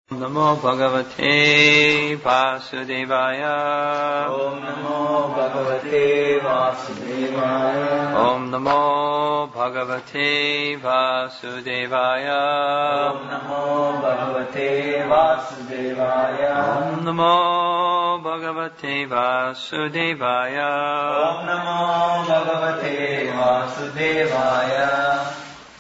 Namo Bhagavate Vasudevaya. Om Namo Bhagavate Vasudevaya. Om Namo Bhagavate Vasudevaya. Om Namo Bhagavate Vasudevaya. Om Namo Bhagavate Vasudevaya. Om Namo Bhagavate Vasudevaya.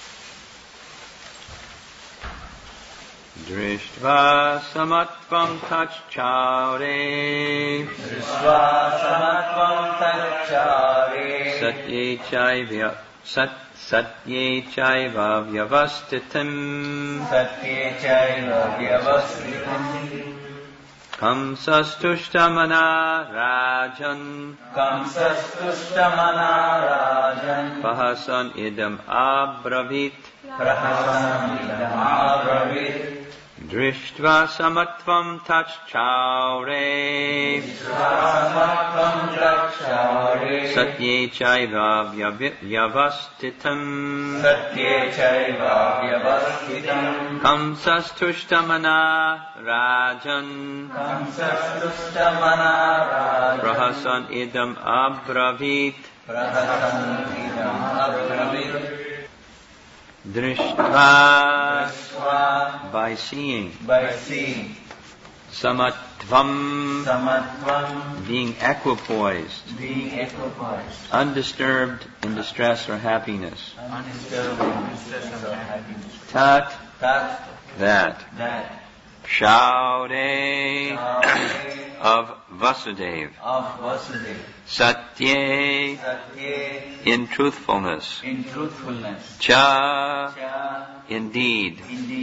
Drishtva samatvam tachchaure. Drishtva samatvam tachchaure. Satye chaiva vyavastitim. Satye chaiva vyavastitim. Kamsastushtamana rajan. Kamsastushtamana rajan. Pahasan idam abravit. Prahasanam idam abravit. Drishtva samatvam tachchaure. Satye chaiva vyavastitam. Satye chaiva vyavastitam. Kamsastushtamana rajan. Kamsastushtamana rajan. Prahasan idam abravit. Prahasanam idam abravit. Drishtva, by seeing. Samatvam, being equipoised. Undisturbed in distress or happiness. Tat, that. Shaure, of Vasudeva. Satye, in truthfulness. Cha, indeed.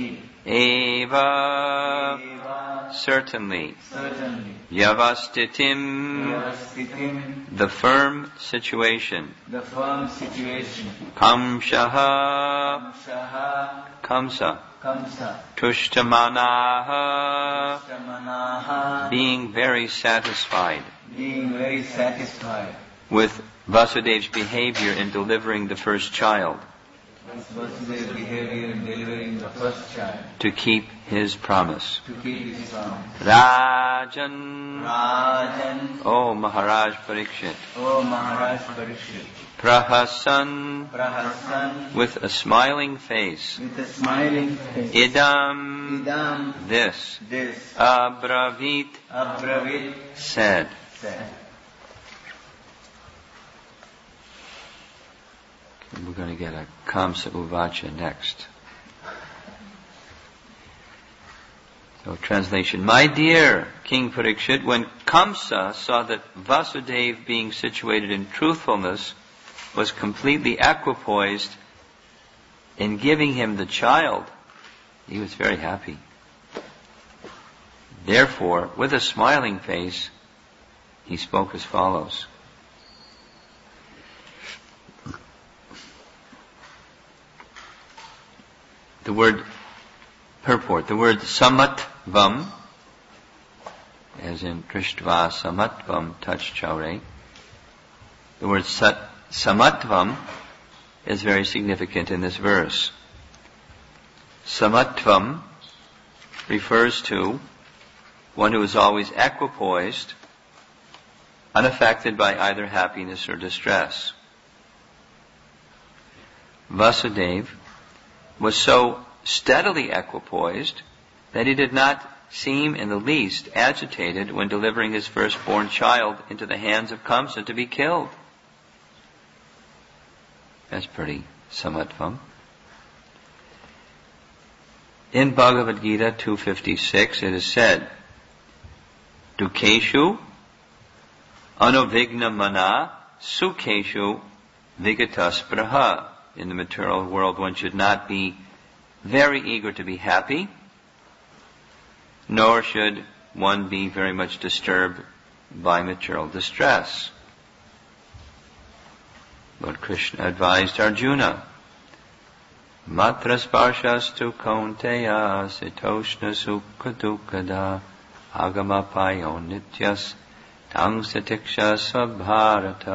Eva, certainly. Yavastitim, the firm situation. Kamshaha, Kamsa. Tushtamanaha, being very satisfied. With Vasudeva's behavior in delivering the first child. To keep his promise. Rajan, O Maharaj Parikshit. Prahasan, with a smiling face. Idam, this. Abravit, said. We're going to get a Kamsa Uvacha next. So translation. My dear King Parikshit, when Kamsa saw that Vasudeva, being situated in truthfulness, was completely equipoised in giving him the child, he was very happy. Therefore, with a smiling face, he spoke as follows. The word purport, the word samatvam, as in Drishtva samatvam tachchaure, the word samatvam is very significant in this verse. Samatvam refers to one who is always equipoised, unaffected by either happiness or distress. Vasudeva was so steadily equipoised that he did not seem in the least agitated when delivering his firstborn child into the hands of Kamsa to be killed. That's pretty samatvam. In Bhagavad Gita 256 it is said, Dukeshu anuvigna mana sukeshu vigataspraha. In the material world, one should not be very eager to be happy, nor should one be very much disturbed by material distress. Lord Krishna advised Arjuna, Matrasparshastu kaunteya sitoshna sukha dukkada agamapayo nityas tang satiksha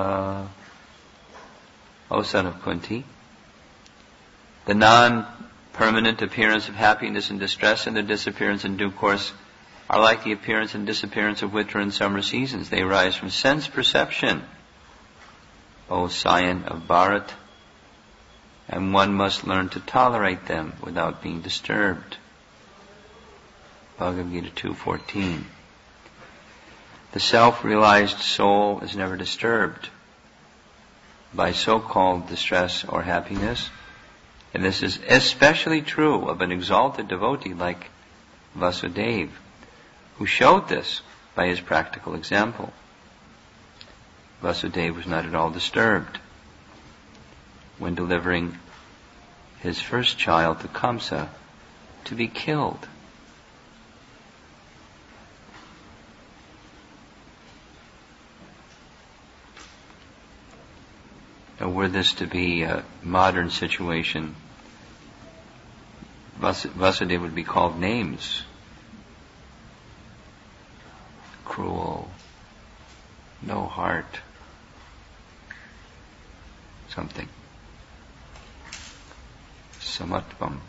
svabharata. O son of Kunti, the permanent appearance of happiness and distress and their disappearance in due course are like the appearance and disappearance of winter and summer seasons. They arise from sense perception, O scion of Bharat, and one must learn to tolerate them without being disturbed. Bhagavad Gita 2:14. The self-realized soul is never disturbed by so-called distress or happiness, and this is especially true of an exalted devotee like Vasudeva, who showed this by his practical example. Vasudeva was not at all disturbed when delivering his first child to Kamsa to be killed. Now, were this to be a modern situation, Vasudeva would be called names. Cruel, no heart, something. Samatvam.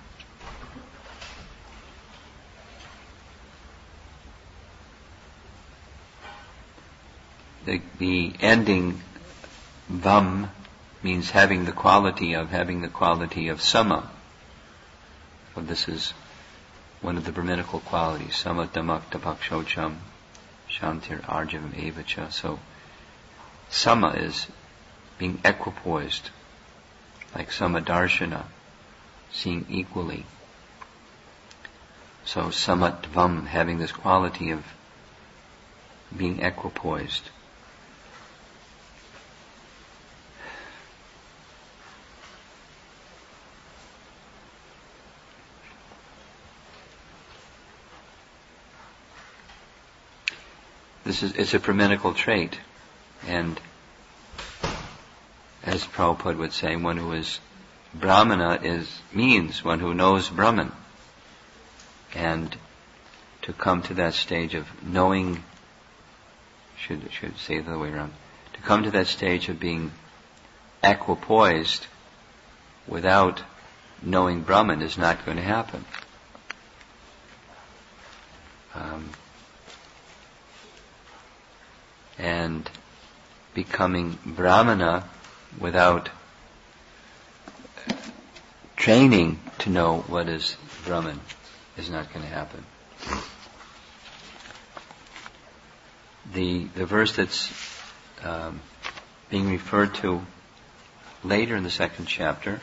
The ending vam means having the quality of sama. So this is one of the Brahminical qualities. Sama damak tapakshocham shantir arjavam evacha. So sama is being equipoised, like samadarshana, seeing equally. So samatvam, having this quality of being equipoised. It's a Brahminical trait, and as Prabhupada would say, one who is Brahmana means one who knows Brahman. And to come to that stage of knowing, should say it the other way around, to come to that stage of being equipoised without knowing Brahman is not going to happen. And becoming Brahmana without training to know what is Brahman is not going to happen. The verse that's being referred to later in the second chapter,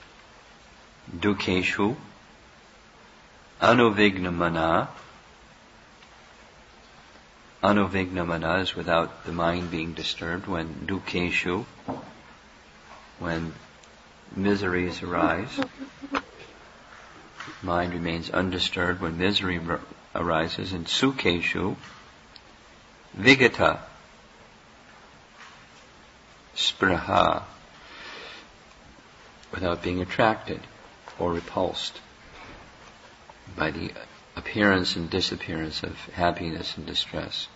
Dukeshu Anuvignamana. Anuvignamana is without the mind being disturbed. When Dukeshu, when miseries arise, mind remains undisturbed when misery arises. And Sukeshu, Vigata, Spraha, without being attracted or repulsed by the appearance and disappearance of happiness and distress.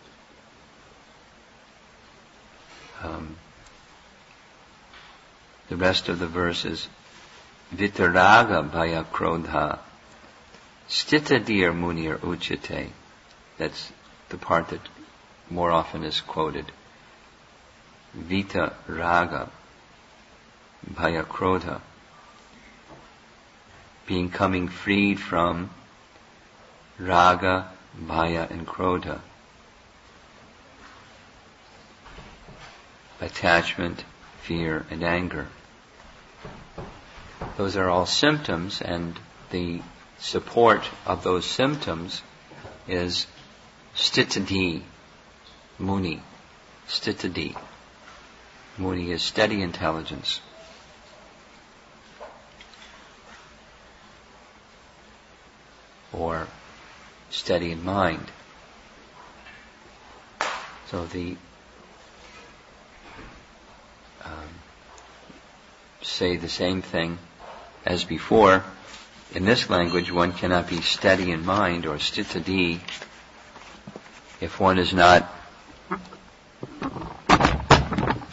The rest of the verse is Vitaraga Bhaya Krodha Stitadir Munir Uchite. That's the part that more often is quoted. Vitaraga Bhaya Krodha, becoming freed from raga, bhaya, and krodha. Attachment, fear, and anger. Those are all symptoms, and the support of those symptoms is stitadi, muni. Stitadi. Muni is steady intelligence. Or steady in mind. So say the same thing as before. In this language, one cannot be steady in mind or stitadi if one is not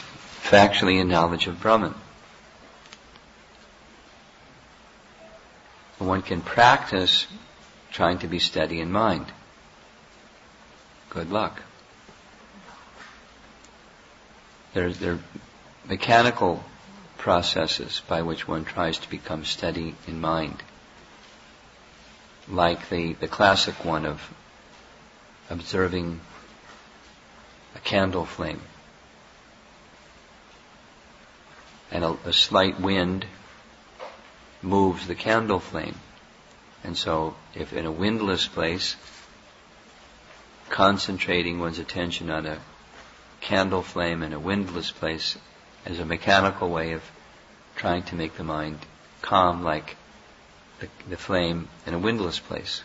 factually in knowledge of Brahman. one can practice trying to be steady in mind. Good luck. There are mechanical processes by which one tries to become steady in mind, like the classic one of observing a candle flame. And a slight wind moves the candle flame. And so, if in a windless place, concentrating one's attention on a candle flame in a windless place as a mechanical way of trying to make the mind calm, like the flame in a windless place,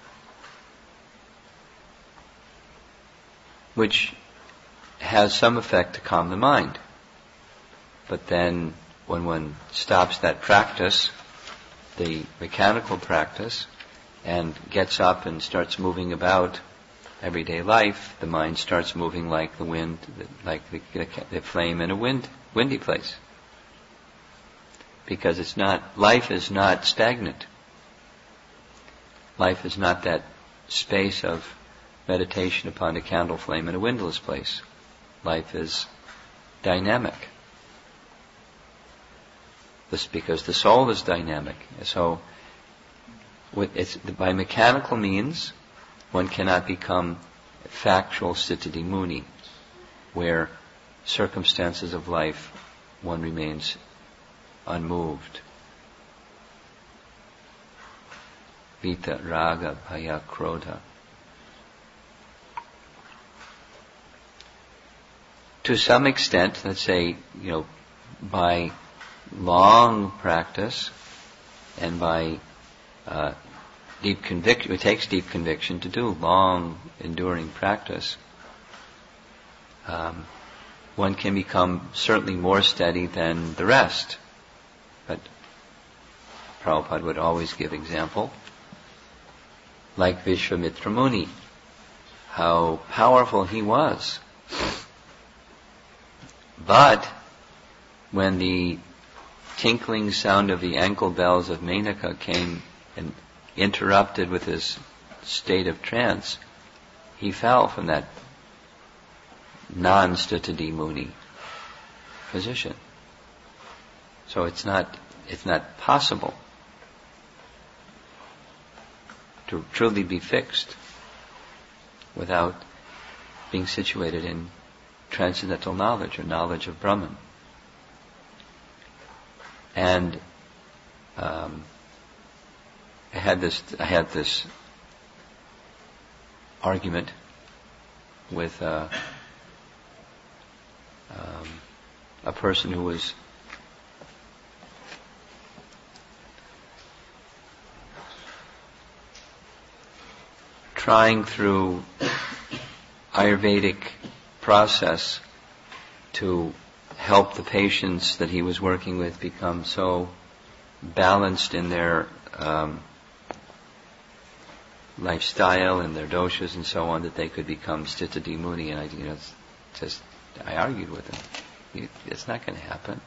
which has some effect to calm the mind. But then when one stops that practice, the mechanical practice, and gets up and starts moving about everyday life, the mind starts moving like the wind, like the flame in a windy place. Because life is not stagnant. Life is not that space of meditation upon a candle flame in a windless place. Life is dynamic. This because the soul is dynamic. So, by mechanical means, one cannot become factual Sthiti Muni, where circumstances of life one remains unmoved. Vita, Raga, Bhaya, Krodha. To some extent, let's say, by long practice and by deep conviction, it takes deep conviction to do long, enduring practice. One can become certainly more steady than the rest. But Prabhupada would always give example, like Vishwamitra Muni, how powerful he was. But when the tinkling sound of the ankle bells of Menaka came and interrupted with his state of trance, he fell from that non-Sthiti Muni position. So it's not possible to truly be fixed without being situated in transcendental knowledge or knowledge of Brahman. And I had this argument with a person who was trying through Ayurvedic process to help the patients that he was working with become so balanced in their lifestyle and their doshas and so on that they could become Sthiti Muni. And I argued with him. It's not going to happen.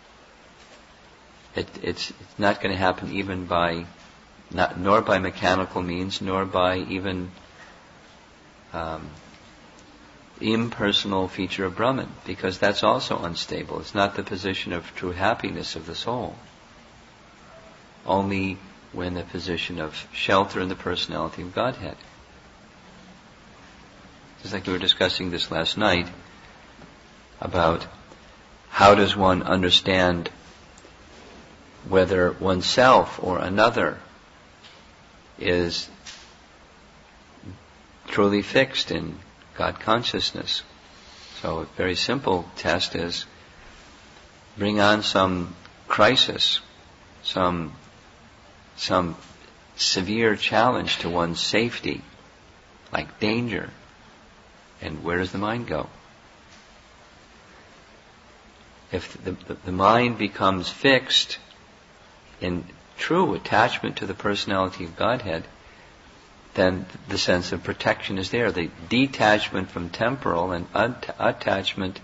It's not going to happen even nor by mechanical means, nor by even impersonal feature of Brahman, because that's also unstable. It's not the position of true happiness of the soul. Only when the position of shelter in the personality of Godhead. Just like we were discussing this last night about how does one understand whether oneself or another is truly fixed in God consciousness. So a very simple test is bring on some crisis, some severe challenge to one's safety, like danger, and where does the mind go? If the mind becomes fixed in true attachment to the personality of Godhead, then the sense of protection is there. The detachment from temporal and attachment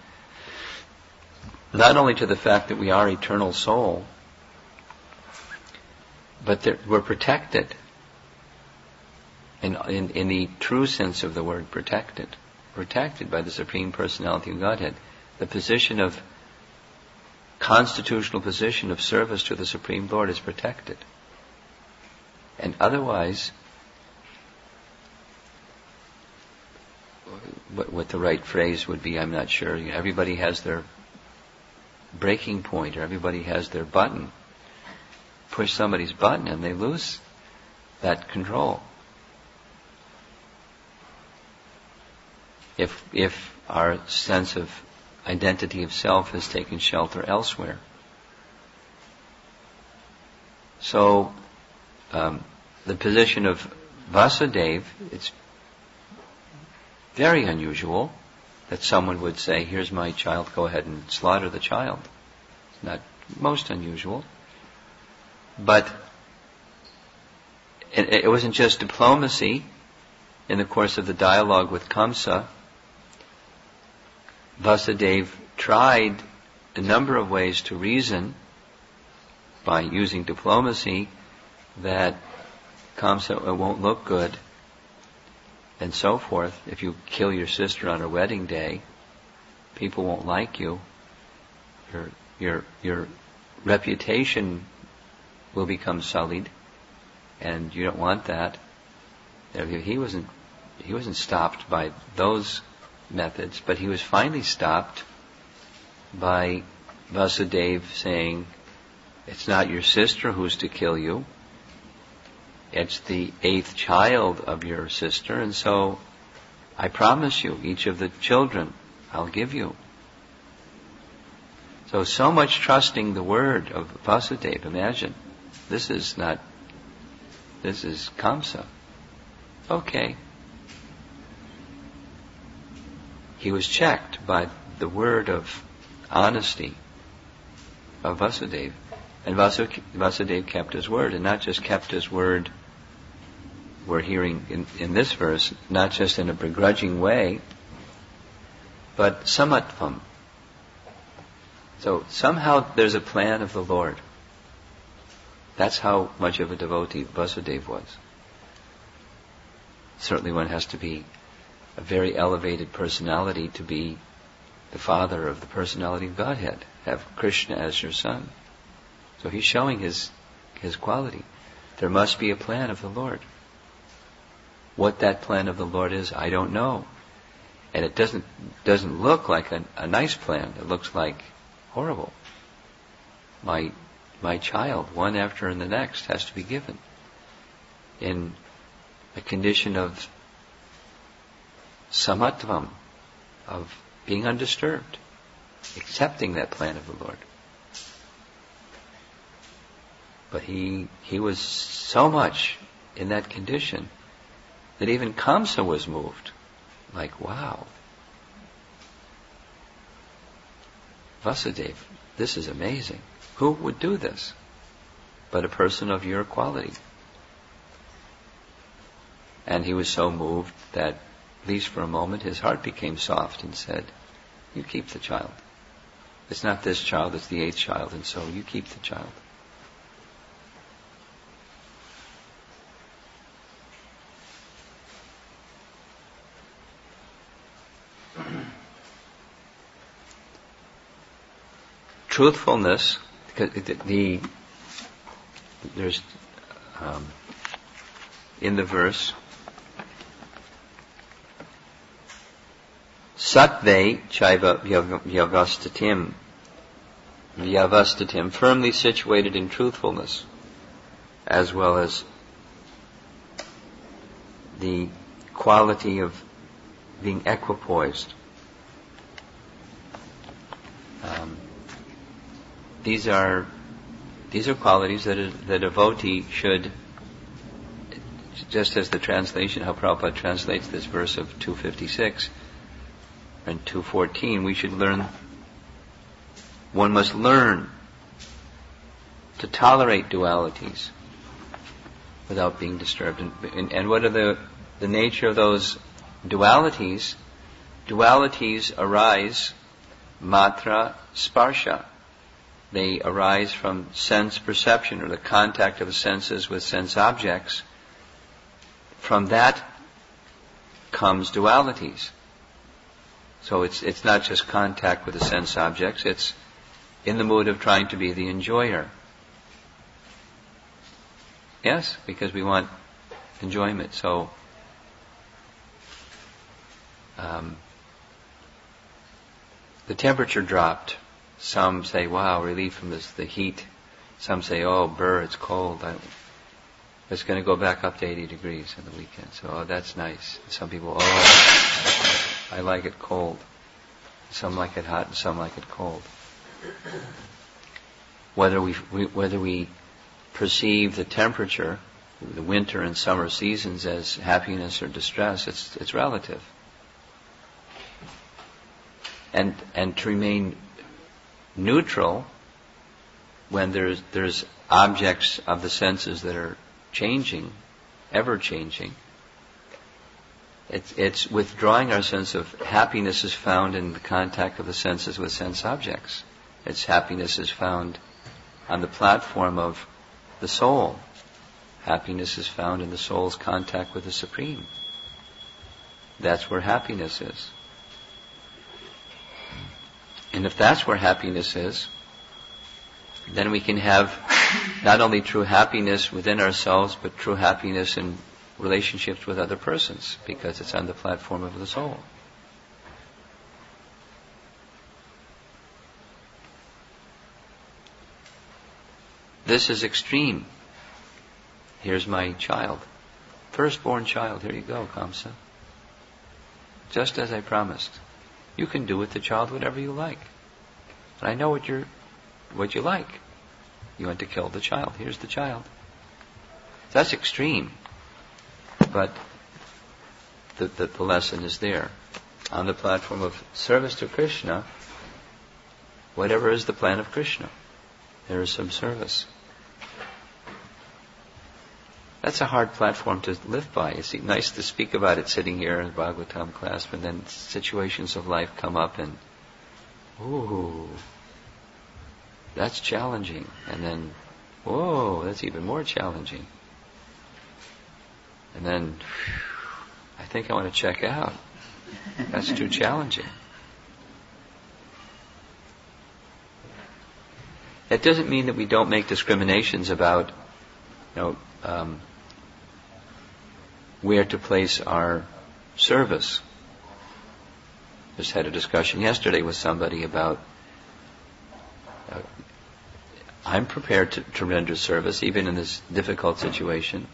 not only to the fact that we are eternal soul, But we're protected. In the true sense of the word, protected. Protected by the Supreme Personality of Godhead. The constitutional position of service to the Supreme Lord is protected. And otherwise, what the right phrase would be, I'm not sure. Everybody has their breaking point, or everybody has their button. Push somebody's button and they lose that control. If our sense of identity of self has taken shelter elsewhere. So, the position of Vasudeva, it's very unusual that someone would say, here's my child, go ahead and slaughter the child. It's not most unusual. But it wasn't just diplomacy. In the course of the dialogue with Kamsa, Vasudeva tried a number of ways to reason by using diplomacy that Kamsa, it won't look good, and so forth. If you kill your sister on her wedding day, people won't like you. Your reputation will become sullied, and you don't want that. He wasn't stopped by those methods, but he was finally stopped by Vasudeva saying, it's not your sister who's to kill you, it's the 8th child of your sister, and so I promise you, each of the children I'll give you. So much trusting the word of Vasudeva. Imagine, this is Kamsa. Okay. He was checked by the word of honesty of Vasudeva. And Vasudeva kept his word, and not just kept his word, we're hearing in this verse, not just in a begrudging way, but samatvam. So somehow there's a plan of the Lord. That's how much of a devotee Vasudeva was. Certainly one has to be a very elevated personality to be the father of the personality of Godhead, have Krishna as your son. So he's showing his quality. There must be a plan of the Lord. What that plan of the Lord is, I don't know. And it doesn't look like a nice plan. It looks like horrible. My child, one after the next, has to be given in a condition of samatvam, of being undisturbed, accepting that plan of the Lord. But he was so much in that condition that even Kamsa was moved. Like, wow, Vasudeva, this is amazing. Who would do this but a person of your quality? And he was so moved that, at least for a moment, his heart became soft and said, you keep the child. It's not this child, it's the 8th child, and so you keep the child. Truthfulness, there's in the verse, Sattve chaiva vyavastatim, firmly situated in truthfulness, as well as the quality of being equipoised. These are qualities that the devotee should, just as the translation, how Prabhupada translates this verse of 256 and 214, we should learn, one must learn to tolerate dualities without being disturbed. And what are the nature of those dualities? Dualities arise matra sparsha. they arise from sense perception or the contact of the senses with sense objects. From that comes dualities. So it's not just contact with the sense objects, it's in the mood of trying to be the enjoyer. Yes, because we want enjoyment. So the temperature dropped. Some say, wow, relief from the heat. Some say, oh, brr, it's cold. It's going to go back up to 80 degrees on the weekend. So, oh, that's nice. Some people, oh, I like it cold. Some like it hot and some like it cold. Whether we perceive the temperature, the winter and summer seasons, as happiness or distress, it's relative. And to remain neutral when there's objects of the senses that are changing, ever changing, it's withdrawing our sense of happiness is found in the contact of the senses with sense objects. Its happiness is found on the platform of the soul. Happiness is found in the soul's contact with the Supreme. That's where happiness is. And if that's where happiness is, then we can have not only true happiness within ourselves, but true happiness in relationships with other persons, because it's on the platform of the soul. This is extreme. Here's my child. Firstborn child. Here you go, Kamsa. Just as I promised. You can do with the child whatever you like. And I know what you like. You want to kill the child. Here's the child. That's extreme. But the lesson is there. On the platform of service to Krishna, whatever is the plan of Krishna, there is some service. That's a hard platform to live by. It's nice to speak about it sitting here in the Bhagavatam class, but then situations of life come up and, ooh, that's challenging. And then, whoa, that's even more challenging. And then, I think I want to check out. That's too challenging. That doesn't mean that we don't make discriminations about, where to place our service. Just had a discussion yesterday with somebody about I'm prepared to render service even in this difficult situation,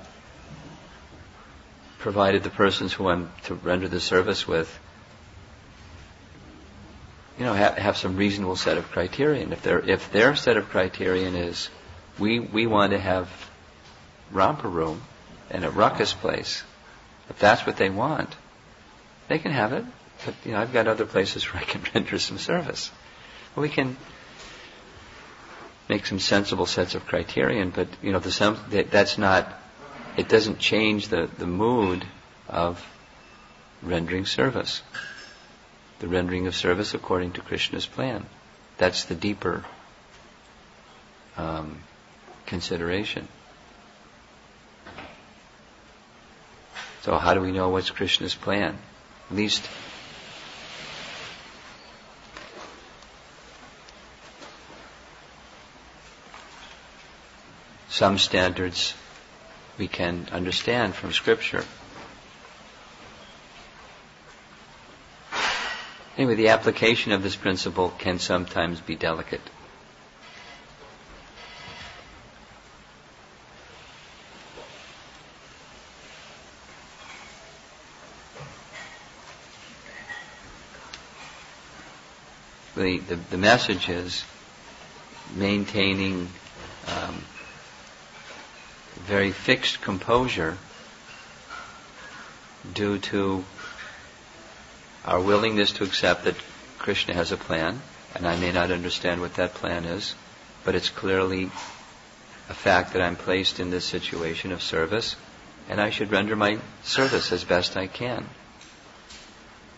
provided the persons who I'm to render the service with have some reasonable set of criterion. If their set of criterion is we want to have romper room and a ruckus place, if that's what they want, they can have it. But I've got other places where I can render some service. Well, we can make some sensible sets of criterion, but that's not. It doesn't change the mood of rendering service. The rendering of service according to Krishna's plan. That's the deeper consideration. So how do we know what's Krishna's plan? At least some standards we can understand from Scripture. Anyway, the application of this principle can sometimes be delicate. The message is maintaining very fixed composure due to our willingness to accept that Krishna has a plan, and I may not understand what that plan is, but it's clearly a fact that I'm placed in this situation of service, and I should render my service as best I can.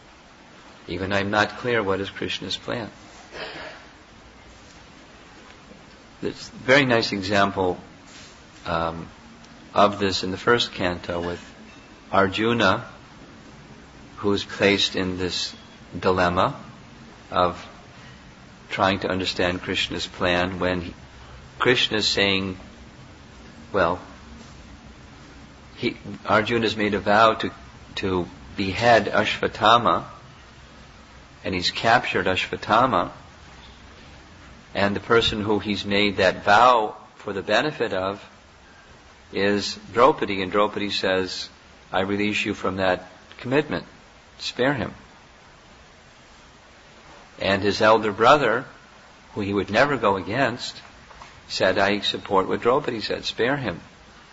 Even I'm not clear what is Krishna's plan. There's a very nice example of this in the first canto with Arjuna, who's placed in this dilemma of trying to understand Krishna's plan when Krishna is saying, Arjuna's made a vow to behead Ashvatthama, and he's captured Ashvatthama, and the person who he's made that vow for the benefit of is Draupadi, and Draupadi says, I release you from that commitment. Spare him. And his elder brother, who he would never go against, said, I support what Draupadi said, spare him.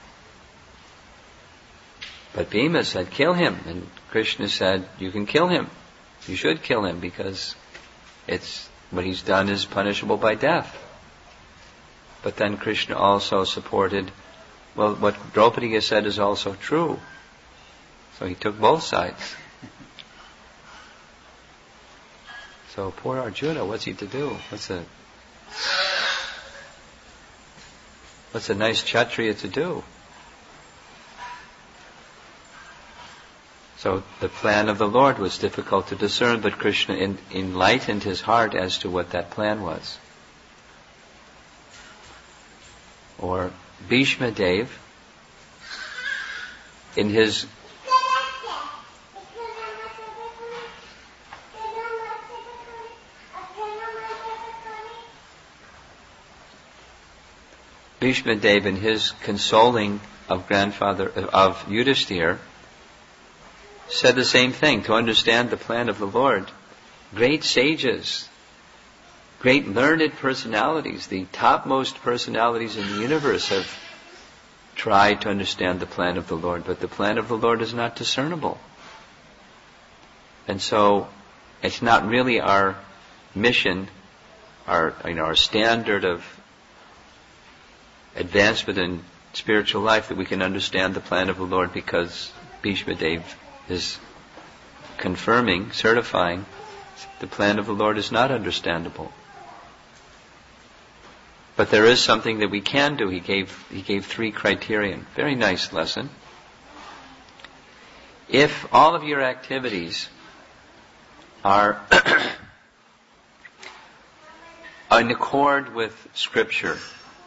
But Bhima said, kill him. And Krishna said, you can kill him. You should kill him because what he's done is punishable by death. But then Krishna also supported, what Draupadi has said is also true. So he took both sides. So poor Arjuna, what's he to do? What's a nice Kshatriya to do? So the plan of the Lord was difficult to discern, but Krishna enlightened his heart as to what that plan was. Or Bhishma Dev, in his consoling of Yudhisthira, said the same thing. To understand the plan of the Lord, great sages, great learned personalities, the topmost personalities in the universe have tried to understand the plan of the Lord, but the plan of the Lord is not discernible. And so it's not really our mission, our standard of advancement in spiritual life that we can understand the plan of the Lord, because Bhishma Dev is confirming, certifying, the plan of the Lord is not understandable. But there is something that we can do. He gave 3 criterion. Very nice lesson. If all of your activities are in accord with Scripture,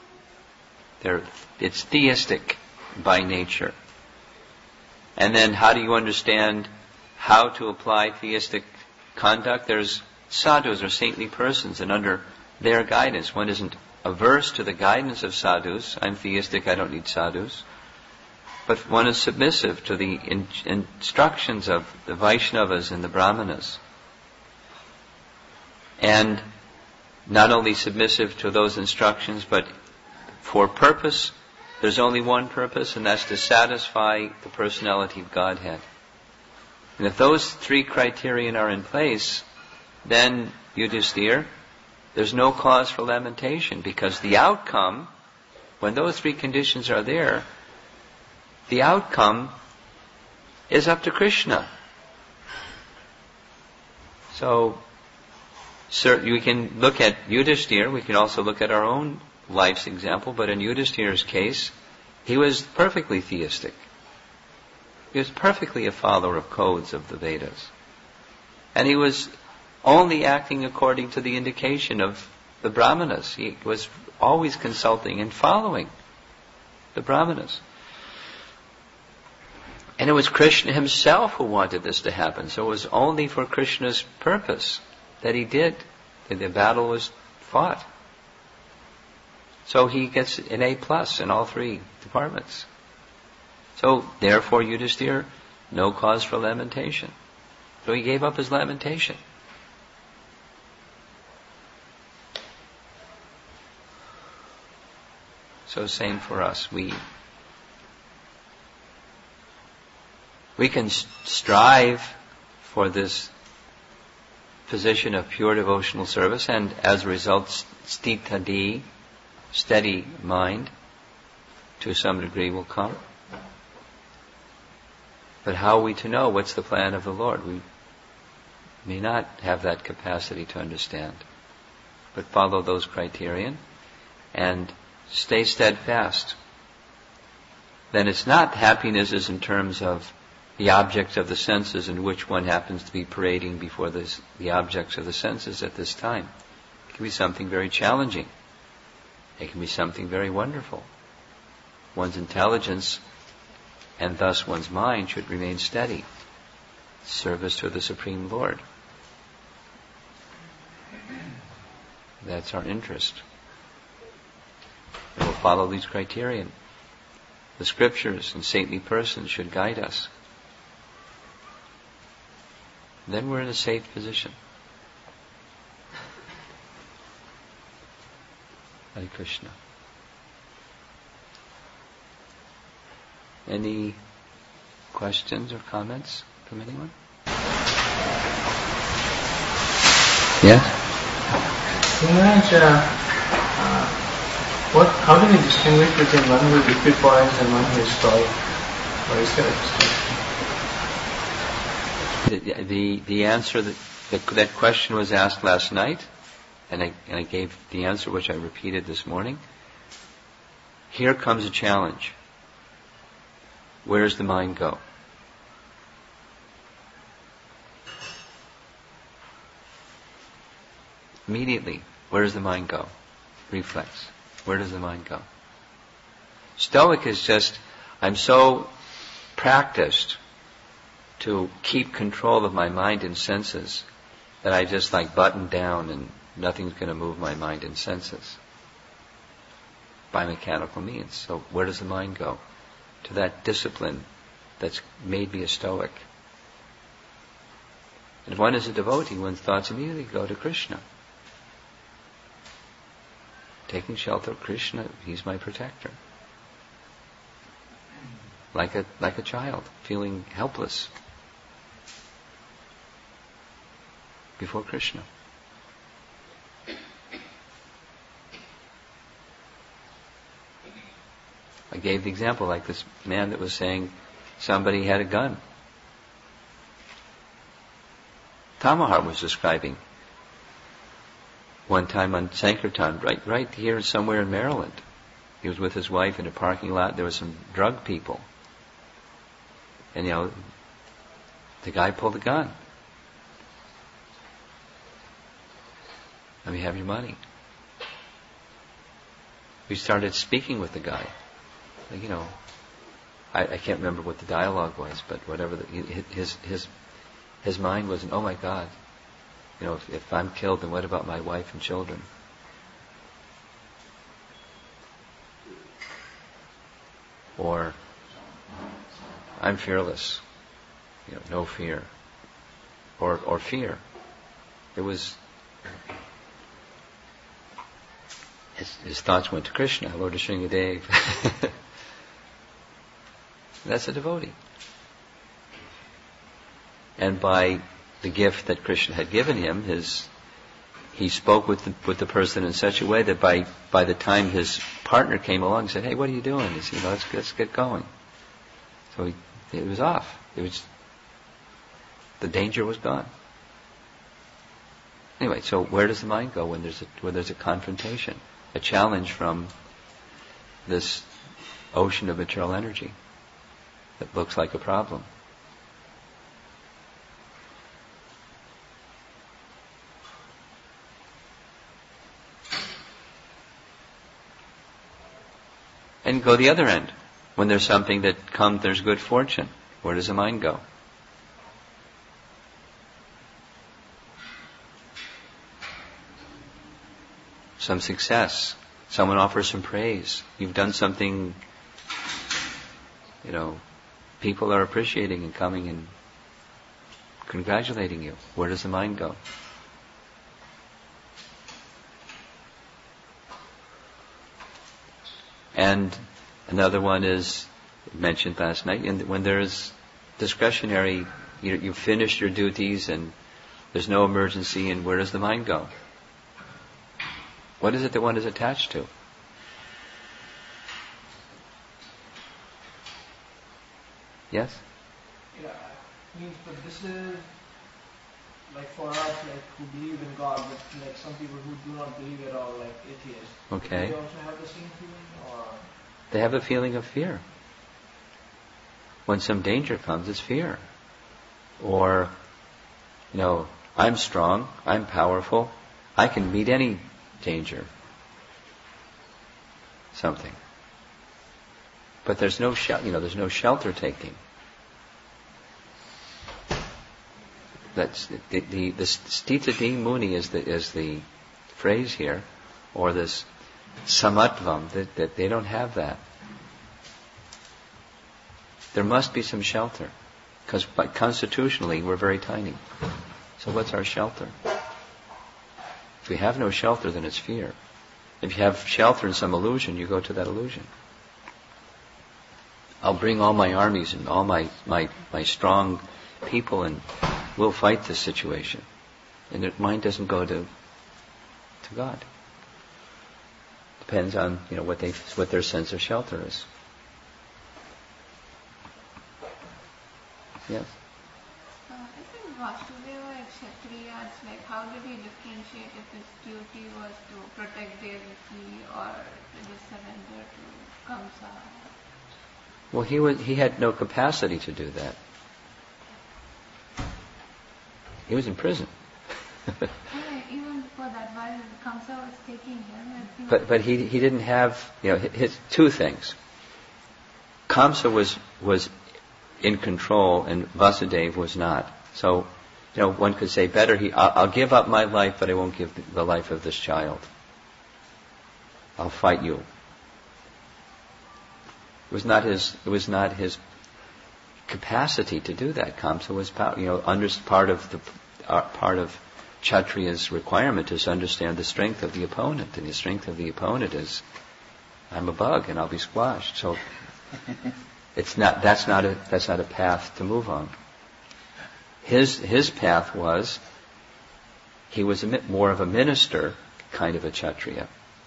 it's theistic by nature. And then how do you understand how to apply theistic conduct? There's sadhus or saintly persons, and under their guidance, one isn't averse to the guidance of sadhus. I'm theistic, I don't need sadhus. But one is submissive to the instructions of the Vaishnavas and the Brahmanas. And not only submissive to those instructions, but for purpose, there's only one purpose, and that's to satisfy the personality of Godhead. And if those 3 criterion are in place, then Yudhisthira, there's no cause for lamentation, because the outcome, when those 3 conditions are there, the outcome is up to Krishna. So we can look at Yudhisthira, we can also look at our own life's example, but in Yudhisthira's case, he was perfectly theistic. He was perfectly a follower of codes of the Vedas. And he was only acting according to the indication of the Brahmanas. He was always consulting and following the Brahmanas. And it was Krishna himself who wanted this to happen. So it was only for Krishna's purpose that he did. That the battle was fought. So he gets an A+ in all 3 departments. So therefore Yudhisthira, no cause for lamentation. So he gave up his lamentation. So same for us. We can strive for this position of pure devotional service, and as a result, stitadi, steady mind, to some degree will come. But how are we to know what's the plan of the Lord? We may not have that capacity to understand. But follow those criterion. and stay steadfast. Then it's not happiness as in terms of the objects of the senses in which one happens to be parading before the objects of the senses at this time. It can be something very challenging. It can be something very wonderful. One's intelligence and thus one's mind should remain steady. Service to the Supreme Lord. That's our interest. And we'll follow these criteria. The scriptures and saintly persons should guide us. Then we're in a safe position. Hare Krishna. Any questions or comments from anyone? Yes? How do we distinguish between one who is equipoised and one who is stoic? Or is there a distinction? The answer that question was asked last night, and I gave the answer which I repeated this morning. Here comes a challenge. Where does the mind go? Immediately, where does the mind go? Reflex. Where does the mind go? Stoic is just, I'm so practiced to keep control of my mind and senses that I just like button down and nothing's going to move my mind and senses by mechanical means. So where does the mind go? To that discipline that's made me a Stoic. And if one is a devotee, one's thoughts immediately go to Krishna. Taking shelter of Krishna, he's my protector. Like a child, feeling helpless before Krishna. I gave the example like this man that was saying somebody had a gun. Tamahar was describing one time on Sankirtan, right here somewhere in Maryland. He was with his wife in a parking lot. There were some drug people. And the guy pulled a gun. Let me have your money. We started speaking with the guy. I can't remember what the dialogue was, but whatever. His mind was, oh my God, if I'm killed, then what about my wife and children? Or I'm fearless, no fear, or fear. It was his thoughts went to Krishna, Lord Sringadev. That's a devotee. And by the gift that Krishna had given him, he spoke with the person in such a way that by the time his partner came along, he said, "Hey, what are you doing?" He said, "Let's get going." So it was off. The danger was gone. Anyway, so where does the mind go when there's a confrontation, a challenge from this ocean of material energy that looks like a problem? And go the other end. When there's something that comes, there's good fortune. Where does the mind go? Some success. Someone offers some praise. You've done something, people are appreciating and coming and congratulating you. Where does the mind go? And another one is mentioned last night, when there's discretionary, you've finished your duties and there's no emergency, and where does the mind go? What is it that one is attached to? Yes? Yeah, but this is like for us, like who believe in God, but like some people who do not believe at all, like atheists. Okay. Do they also have the same feeling, or? They have a feeling of fear. When some danger comes, it's fear. Or, I'm strong, I'm powerful, I can meet any danger. Something. But there's no there's no shelter taking. That's the Stita D Muni is the phrase here, or this samatvam, that they don't have that. There must be some shelter, because constitutionally we're very tiny. So what's our shelter? If we have no shelter, then it's fear. If you have shelter in some illusion, you go to that illusion. I'll bring all my armies and all my strong people, and we'll fight this situation. And their mind doesn't go to God. Depends on what their sense of shelter is. Yes. I think Vasudeva and Kshatriyas, like how did he differentiate if his duty was to protect Devaki or to just surrender to Kamsa? Well, he had no capacity to do that. He was in prison. Even before that, while Kamsa was taking him, but he didn't have his two things. Kamsa was in control, and Vasudeva was not. So, one could say better I'll give up my life, but I won't give the life of this child. I'll fight you. It was not his capacity to do that. Kamsa was part of Kshatriya's requirement is to understand the strength of the opponent, and the strength of the opponent is, I'm a bug and I'll be squashed. So that's not a path to move on. His path was, he was more of a minister kind of a Kshatriya.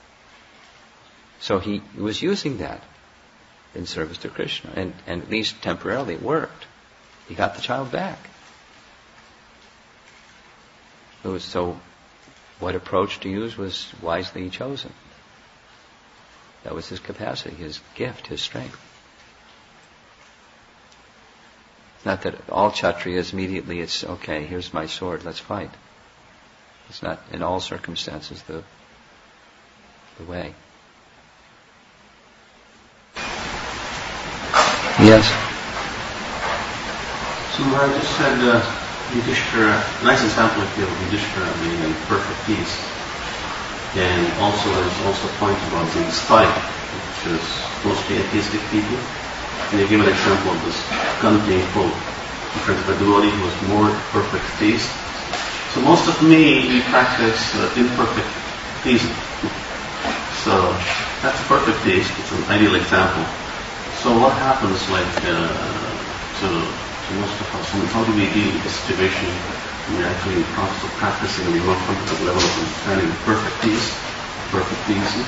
So he was using that in service to Krishna, and at least temporarily it worked. He got the child back. So what approach to use was wisely chosen. That was his capacity, his gift, his strength. Not that all Kshatriyas immediately it's, okay, here's my sword, let's fight. It's not in all circumstances the way. Yes? So I just said Yudhishthira, nice example of Yudhishthira being in perfect peace. And also there's also a point about being spy, which is mostly atheistic people. And they give an example of this gun being pulled in front of a devotee who was more perfect peace. So most of we practice imperfect pleasing. So that's perfect peace. It's an ideal example. So what happens to most of us? And how do we deal with this situation when we're actually in the process of practicing and we're not come to the level of understanding perfect peace, perfect pleasing?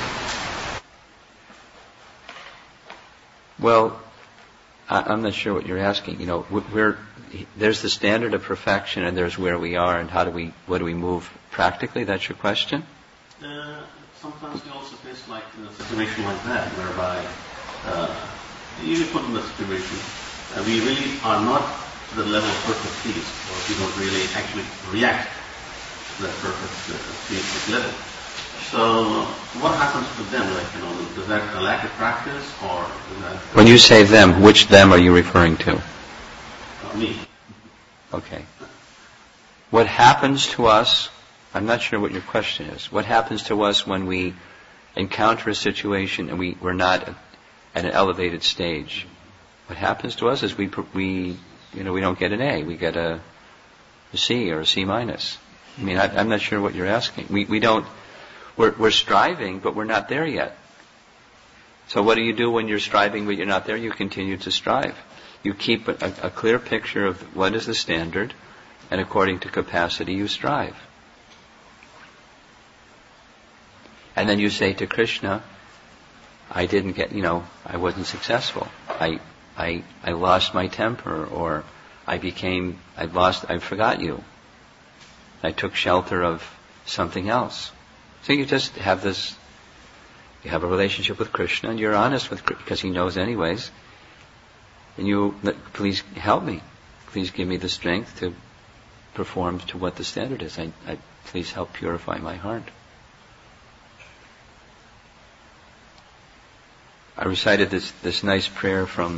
Well, I'm not sure what you're asking. There's the standard of perfection, and there's where we are, and what do we move practically? That's your question? Sometimes we also face in a situation like that, whereby you put in the situation, we really are not to the level of perfect peace, or we don't really actually react to that perfect peace level. So what happens to them? Is that a lack of practice, or is that... When you say them, which them are you referring to? Me. Okay. What happens to us, I'm not sure what your question is. What happens to us when we encounter a situation and we're not at an elevated stage? What happens to us is we don't get an A, we get a C or a C minus. I'm not sure what you're asking. We're striving, but we're not there yet. So what do you do when you're striving but you're not there? You continue to strive. You keep a clear picture of what is the standard, and according to capacity you strive. And then you say to Krishna, I didn't get, I wasn't successful. I lost my temper, or I forgot you. I took shelter of something else. So you just have this, you have a relationship with Krishna, and you're honest with Krishna, because he knows anyways. And please help me. Please give me the strength to perform to what the standard is. I please help purify my heart. I recited this nice prayer from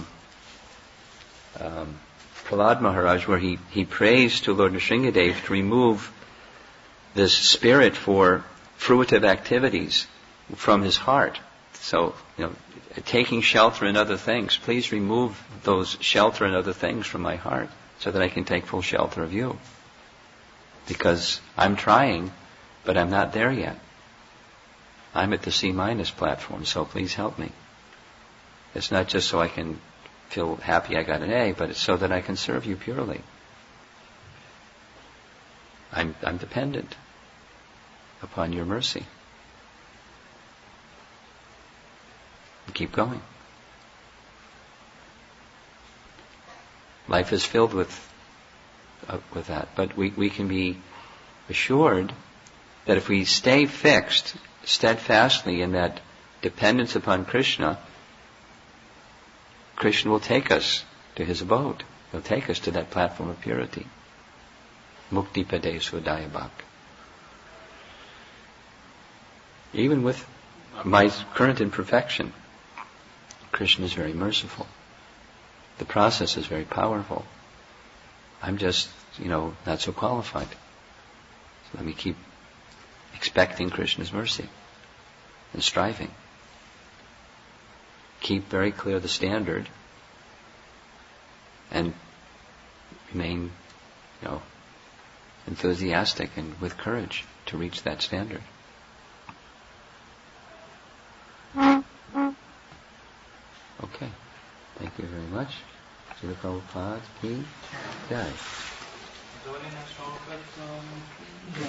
Prahlad Maharaj, where he prays to Lord Nrsingadev to remove this spirit for fruitive activities from his heart. So, taking shelter in other things, please remove those shelter in other things from my heart so that I can take full shelter of you. Because I'm trying, but I'm not there yet. I'm at the C- platform, so please help me. It's not just so I can feel happy I got an A, but it's so that I can serve you purely. I'm dependent upon your mercy. Keep going. Life is filled with that, but we can be assured that if we stay fixed steadfastly in that dependence upon Krishna, Krishna will take us to his abode. He'll take us to that platform of purity. Mukti Pade Swadhyabhak. Even with my current imperfection, Krishna is very merciful. The process is very powerful. I'm just, not so qualified. So let me keep expecting Krishna's mercy and striving. Keep very clear the standard and remain, enthusiastic and with courage to reach that standard. Okay. Thank you very much. Srila Prabhupada ki jai.